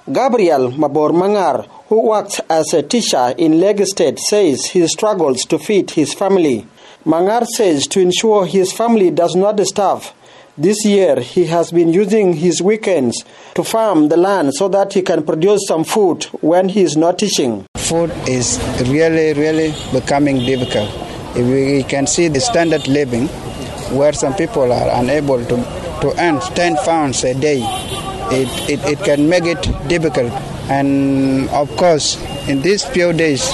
Gabriel Mabor Mangar, who works as a teacher in Lagos State, says he struggles to feed his family. Mangar says to ensure his family does not starve, this year he has been using his weekends to farm the land so that he can produce some food when he is not teaching. Food is really becoming difficult. If we can see the standard living where some people are unable to earn 10 pounds a day, it can make it difficult. And of course, in these few days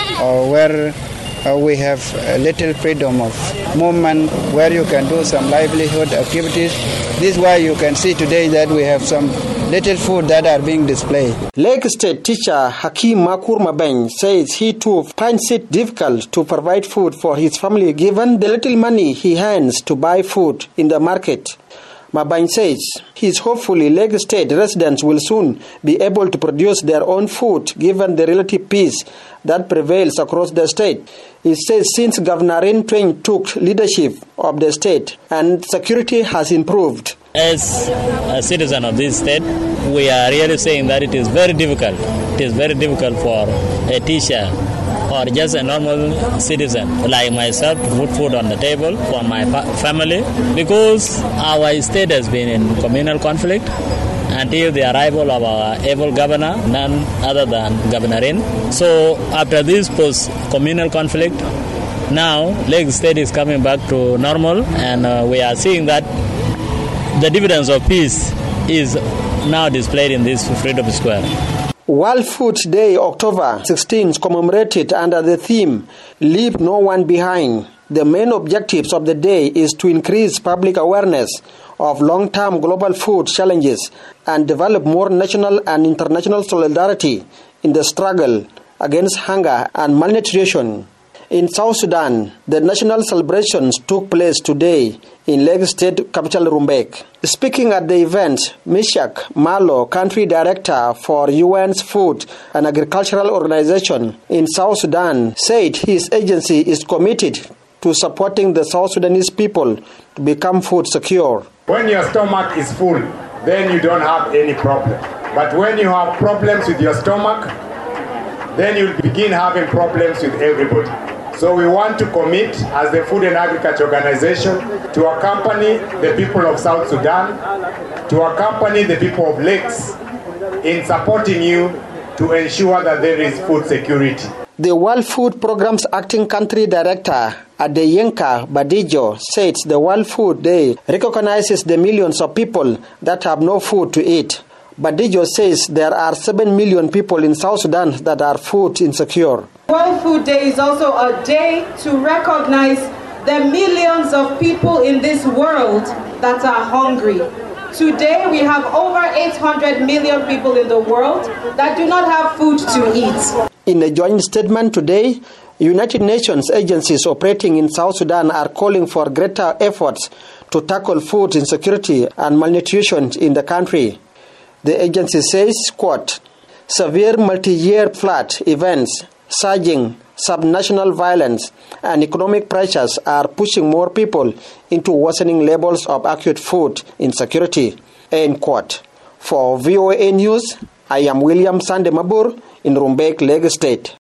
where we have a little freedom of movement, where you can do some livelihood activities, this is why you can see today that we have some little food that are being displayed. Lagos State teacher Hakeem Makur Mabeng says he too finds it difficult to provide food for his family given the little money he earns to buy food in the market. Mabeng says he is hopefully Lagos State residents will soon be able to produce their own food given the relative peace that prevails across the state. He says since Governor Rin Tweng took leadership of the state and security has improved. As a citizen of this state, we are really saying that it is very difficult. It is very difficult for a teacher or just a normal citizen like myself to put food on the table for my family because our state has been in communal conflict until the arrival of our able governor, none other than Governor Rin. So after this post-communal conflict, now Lagos State is coming back to normal, and we are seeing that the dividends of peace is now displayed in this Freedom Square. World Food Day October 16 commemorated under the theme Leave No One Behind. The main objectives of the day is to increase public awareness of long-term global food challenges and develop more national and international solidarity in the struggle against hunger and malnutrition. In South Sudan, the national celebrations took place today in Lagos State capital Rumbek. Speaking at the event, Mishak Malo, country director for UN's Food and Agricultural Organization in South Sudan, said his agency is committed to supporting the South Sudanese people to become food secure. When your stomach is full, then you don't have any problem. But when you have problems with your stomach, then you'll begin having problems with everybody. So we want to commit as the Food and Agriculture Organization to accompany the people of South Sudan, to accompany the people of Lakes in supporting you to ensure that there is food security. The World Food Programme's acting country director, Adeyenka Badijo, says the World Food Day recognizes the millions of people that have no food to eat. Badijo says there are 7 million people in South Sudan that are food insecure. World Food Day is also a day to recognize the millions of people in this world that are hungry. Today we have over 800 million people in the world that do not have food to eat. In a joint statement today, United Nations agencies operating in South Sudan are calling for greater efforts to tackle food insecurity and malnutrition in the country. The agency says, quote, severe multi-year flood events, surging subnational violence, and economic pressures are pushing more people into worsening levels of acute food insecurity, end quote. For VOA News, I am William Sande Mabur in Rumbek, Lagos State.